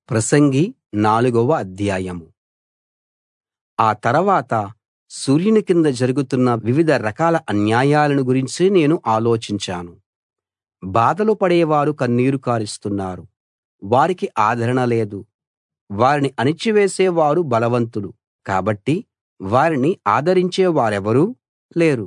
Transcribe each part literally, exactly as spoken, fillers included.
ప్రసంగి నాలుగవ అధ్యాయం. ఆ తర్వాత సూర్యుని కింద జరుగుతున్న వివిధ రకాల అన్యాయాలను గురించి నేను ఆలోచించాను. బాధలు పడేవారు కన్నీరు కారుస్తున్నారు, వారికి ఆదరణ లేదు. వారిని అణిచివేసే వారు బలవంతులు, కాబట్టి వారిని ఆదరించే వారెవరూ లేరు.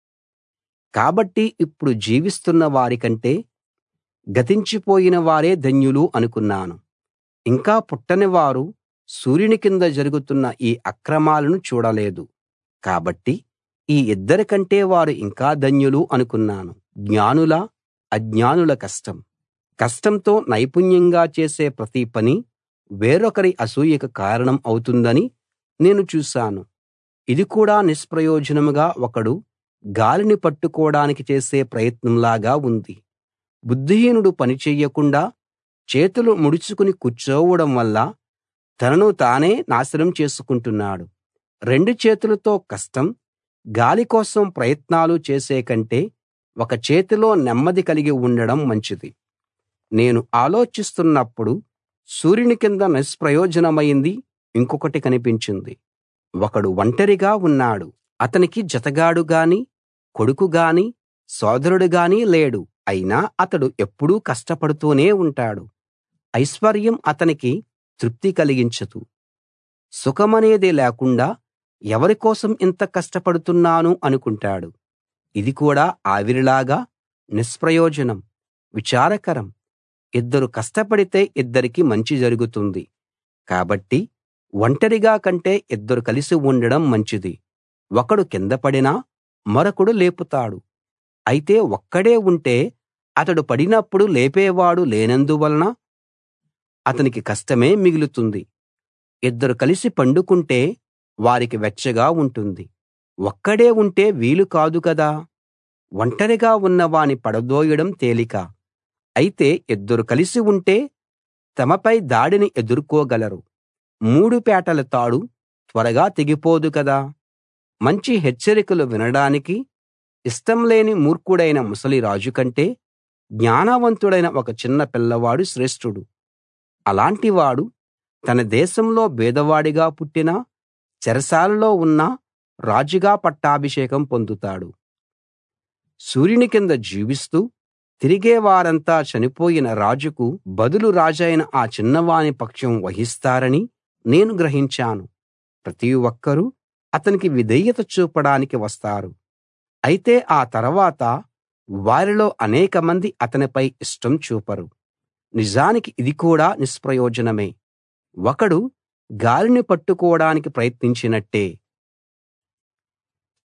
కాబట్టి ఇప్పుడు జీవిస్తున్న వారికంటే గతించిపోయిన వారే ధన్యులు అనుకున్నాను. ఇంకా పుట్టని వారు సూర్యుని కింద జరుగుతున్న ఈ అక్రమాలను చూడలేదు. కాబట్టి ఈ ఇద్దరి కంటే వారు ఇంకా ధన్యులు అనుకున్నాను. జ్ఞానుల, అజ్ఞానుల కష్టం. కష్టంతో నైపుణ్యంగా చేసే ప్రతి పనీ వేరొకరి అసూయకు కారణం అవుతుందని నేను చూశాను. ఇది కూడా నిష్ప్రయోజనంగా ఒకడు గాలిని పట్టుకోడానికి చేసే ప్రయత్నంలాగా ఉంది. బుద్ధిహీనుడు పని చెయ్యకుండా చేతులు ముడుచుకుని కూర్చోవడం వల్ల తనను తానే నాశనం చేసుకుంటున్నాడు. రెండు చేతులతో కష్టం, గాలి కోసం ప్రయత్నాలు చేసే కంటే ఒక చేతిలో నెమ్మది కలిగి ఉండడం మంచిది. నేను ఆలోచిస్తున్నప్పుడు సూర్యుని కింద నిష్ప్రయోజనమైంది ఇంకొకటి కనిపించింది. ఒకడు ఒంటరిగా ఉన్నాడు. అతనికి జతగాడు గాని, కొడుకు గాని, సోదరుడు గాని లేడు. అయినా అతడు ఎప్పుడూ కష్టపడుతూనే ఉంటాడు. ఐశ్వర్యం అతనికి తృప్తి కలిగించదు. సుఖమనేది లేకుండా ఎవరి కోసం ఇంత కష్టపడుతున్నాను అనుకుంటాడు. ఇది కూడా ఆవిరిలాగా నిష్ప్రయోజనం, విచారకరం. ఇద్దరు కష్టపడితే ఇద్దరికీ మంచి జరుగుతుంది. కాబట్టి ఒంటరిగా కంటే ఇద్దరు కలిసి ఉండడం మంచిది. ఒకడు కింద పడినా మరొకడు లేపుతాడు. అయితే ఒక్కడే ఉంటే అతడు పడినప్పుడు లేపేవాడు లేనందువలన అతనికి కష్టమే మిగులుతుంది. ఇద్దరు కలిసి పండుకుంటే వారికి వెచ్చగా ఉంటుంది. ఒక్కడే ఉంటే వీలు కాదు కదా. ఒంటరిగా ఉన్నవాని పడదోయడం తేలిక. అయితే ఇద్దరు కలిసి ఉంటే తమపై దాడిని ఎదుర్కోగలరు. మూడు పేటల తాడు త్వరగా తెగిపోదు కదా. మంచి హెచ్చరికలు వినడానికి ఇష్టం లేని మూర్ఖుడైన ముసలి రాజు కంటే జ్ఞానవంతుడైన ఒక చిన్న పిల్లవాడు శ్రేష్ఠుడు. అలాంటివాడు తన దేశంలో బీదవాడిగా పుట్టినా, చెరసాలలో ఉన్నా రాజుగా పట్టాభిషేకం పొందుతాడు. సూర్యుని కింద జీవిస్తూ తిరిగే వారంతా చనిపోయిన రాజుకు బదులు రాజైన ఆ చిన్నవాని పక్షం వహిస్తారని నేను గ్రహించాను. ప్రతి ఒక్కరూ అతనికి విధేయత చూపడానికి వస్తారు. అయితే ఆ తర్వాత వారిలో అనేకమంది అతనిపై ఇష్టం చూపరు. నిజానికి ఇది కూడా నిష్ప్రయోజనమే. ఒకడు గాలిని పట్టుకోడానికి ప్రయత్నించినట్టే